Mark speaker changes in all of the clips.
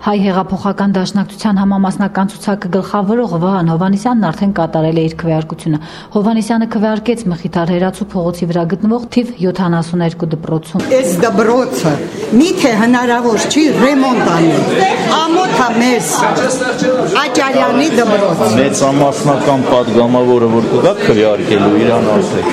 Speaker 1: Հայ հեղափոխական դաշնակցության համամասնական ցուցակը գլխավորող Վահան Հովհաննիսյանն արդեն կատարել է իր քվեարկությունը։ Հովհաննիսյանը քվեարկեց Մխիթար Հերացու փողոցի վրա գտնվող թիվ 72 դպրոցում։
Speaker 2: Այս դպրոցը միթե հնարավոր չի ռեմոնտ անել։ Ամոթա մեզ Աճարյանի դպրոց։
Speaker 3: Մեծամասնական падգամավորը որ կգա քվեարկելու իրան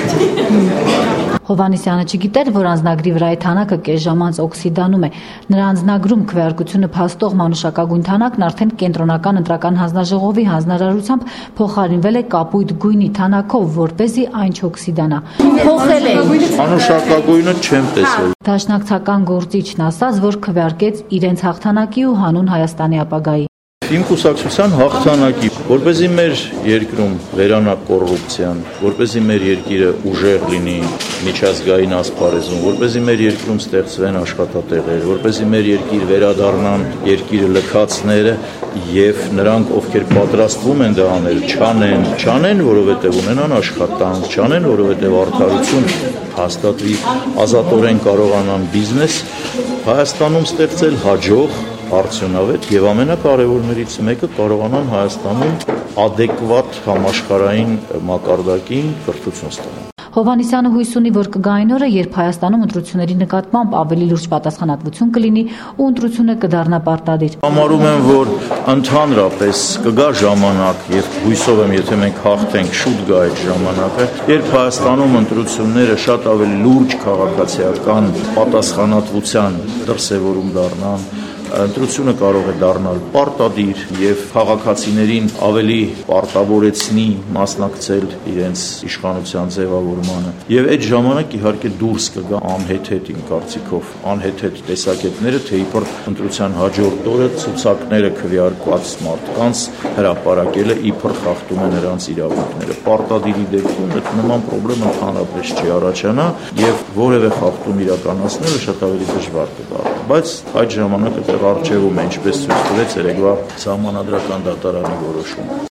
Speaker 3: ասեք։
Speaker 1: Հովհաննիսյանը չգիտեր, որ անձնագրի վրայի թանակը կես ժամ անց օքսիդանում է։ Նրա անձնագրում քվեարկությունը փաստող մանուշակագույն թանակն արդեն կենտրոնական ընտրական հանձնաժողովի հանձնարարությամբ փոխարինվել է կապույտ գույնի թանակով, որպեսզի այն չօքսիդանա։ Փոխել է։
Speaker 3: Մանուշակագույնը չեմ տեսել։
Speaker 1: Դաշնակցական գործիչն ասաց, որ քվեարկեց իրենց հաղթանակի ու հանուն Հայաստանի ապագայի։
Speaker 3: Իմ կուսակցության հաղթանակի, որպեսզի մեր երկրում վերանա կոռուպցիան, որպեսզի մեր երկիրը ուժեղ լինի միջազգային ասպարեզում, որպեսզի մեր երկրում ստեղծվեն աշխատատեղեր, որպեսզի մեր երկիր վերադառնան երկիրը լքածները եւ նրանք, ովքեր պատրաստվում են դա անել, չանեն, որովհետեւ ունենան աշխատանք, չանեն, որովհետեւ արդարություն հաստատվի, ազատորեն կարողանան բիզնես Հայաստանում ստեղծել հաջող արդյունավետ եւ ամենակարևորներից մեկը կարողանան Հայաստանում adekvat համաշխարհային մակարդակին կրթություն ստանալ։
Speaker 1: Հովհաննիսյանը հույս ունի, որ կգա այն օրը, երբ Հայաստանում ընտրությունների նկատմամբ ավելի լուրջ պատասխանատվություն կլինի ու ընտրությունը կդառնա պարտադիր։
Speaker 3: Համարում եմ, որ ընդհանրապես կգա ժամանակ եւ հույսով եմ, եթե մենք հաղթենք, շուտ գա այդ ժամանակը, երբ Հայաստանում ընտրությունները շատ ավելի լուրջ քաղաքացիական պատասխանատվության դրսևորում դառնան, ընտրությունը կարող է դառնալ պարտադիր եւ քաղաքացիներին ավելի պարտավորեցնի մասնակցել իրենց իշխանության ձևավորմանը եւ այդ ժամանակ իհարկե դուրս կգա անհեթեթ իմ կարծիքով անհեթեթ տեսակետները թե իբր ընտրության հաջորդ օրը ցուցակները քվեարկված մարդկանց հրապարակելը իբր խախտում է նրանց իրավունքները պարտադիրի դեպքում այդ նման խնդրեմ ընդհանրապես չի առաջանա եւ որևէ խախտում իրականացնելը շատ ավելի դժվար կդառնա բայց այդ ժամանակը առջևում է ինչպես ցույց տվեց երեկվա սահմանադրական դատարանի որոշումը